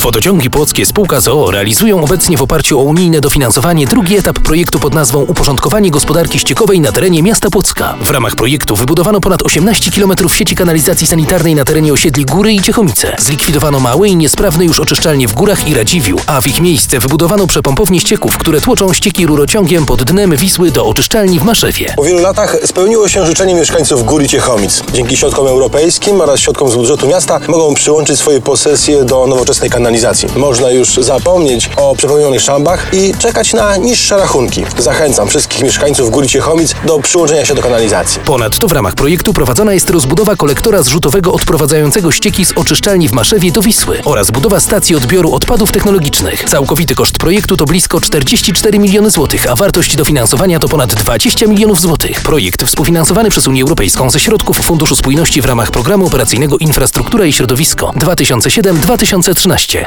Wodociągi Płockie Spółka z o.o. realizują obecnie w oparciu o unijne dofinansowanie drugi etap projektu pod nazwą Uporządkowanie gospodarki ściekowej na terenie miasta Płocka. W ramach projektu wybudowano ponad 18 km sieci kanalizacji sanitarnej na terenie osiedli Góry i Ciechomice. Zlikwidowano małe i niesprawne już oczyszczalnie w Górach i Radziwiłł, a w ich miejsce wybudowano przepompownie ścieków, które tłoczą ścieki rurociągiem pod dnem Wisły do oczyszczalni w Maszewie. Po wielu latach spełniło się życzenie mieszkańców Gór i Ciechomic. Dzięki środkom europejskim oraz środkom z budżetu miasta mogą przyłączyć swoje posesje do nowoczesnej kanalizacji. Można już zapomnieć o przepełnionych szambach i czekać na niższe rachunki. Zachęcam wszystkich mieszkańców Gór i Ciechomic do przyłączenia się do kanalizacji. Ponadto w ramach projektu prowadzona jest rozbudowa kolektora zrzutowego odprowadzającego ścieki z oczyszczalni w Maszewie do Wisły oraz budowa stacji odbioru odpadów technologicznych. Całkowity koszt projektu to blisko 44 miliony złotych, a wartość dofinansowania to ponad 20 milionów złotych. Projekt współfinansowany przez Unię Europejską ze środków Funduszu Spójności w ramach Programu Operacyjnego Infrastruktura i Środowisko 2007-2013.